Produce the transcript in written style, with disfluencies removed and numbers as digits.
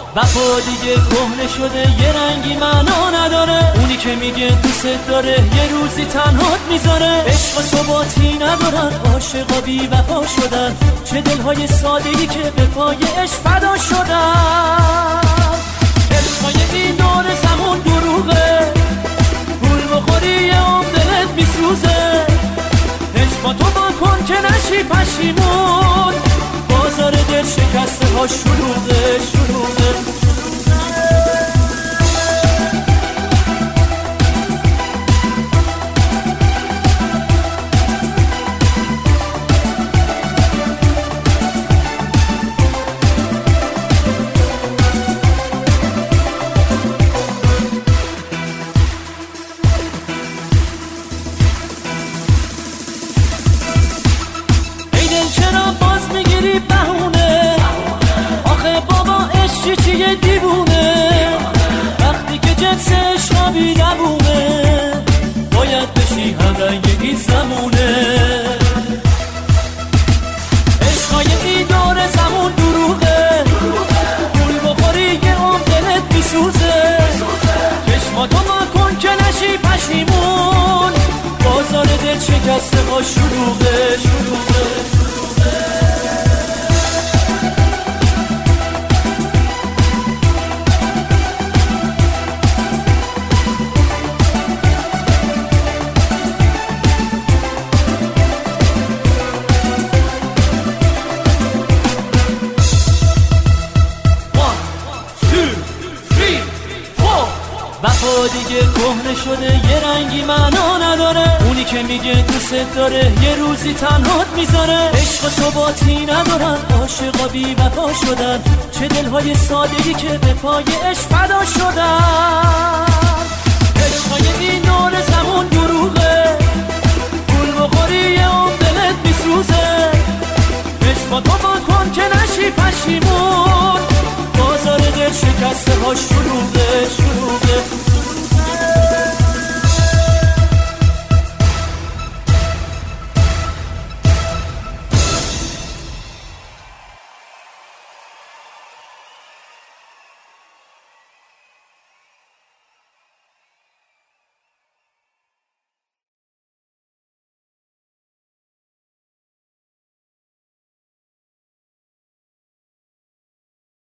وفا دیگه کهنه شده یه رنگی معنا نداره، اونی که میگه دوست داره یه روزی تنهات میذاره. عشق و ثباتی ندارن، عاشقا بی وفا شدن، چه دلهای ساده‌ای که به پای عشق فدا شدن. عشقای این دور زمان دروغه، پول بخوری یه عمر دلت میسوزه. عشق با تو بکن که نشی پشیمون، بازار دل شکسته ها شلوغه شلوغه. چرا باز میگیری بهونه؟ آخه بابا عشق چیه دیوونه؟ وقتی که جنس عشقا بی‌دبونه، باید بشی همرنگ این زمونه. عشقای این دور زمون دروغه، پول بخوری یه عمر دلت میسوزه. چشماتو مکن که نشی پشیمون، بازار دل شکسته ها شلوغه شلوغه. وفا دیگه کهنه شده یه رنگی معنا نداره، اونی که میگه دوست داره یه روزی تنهات میذاره. عشق و ثباتی ندارن، عاشقا بی وفا شدن، چه دلهای ساده‌ای که به پای عشق فدا شدن. عشقای این دور زمان دروغه، پول بخوری یه عمر دلت میسوزه. عشق با تو بکن که نشی پشیمون، بازار دل شکسته ها شلوغه شلوغه.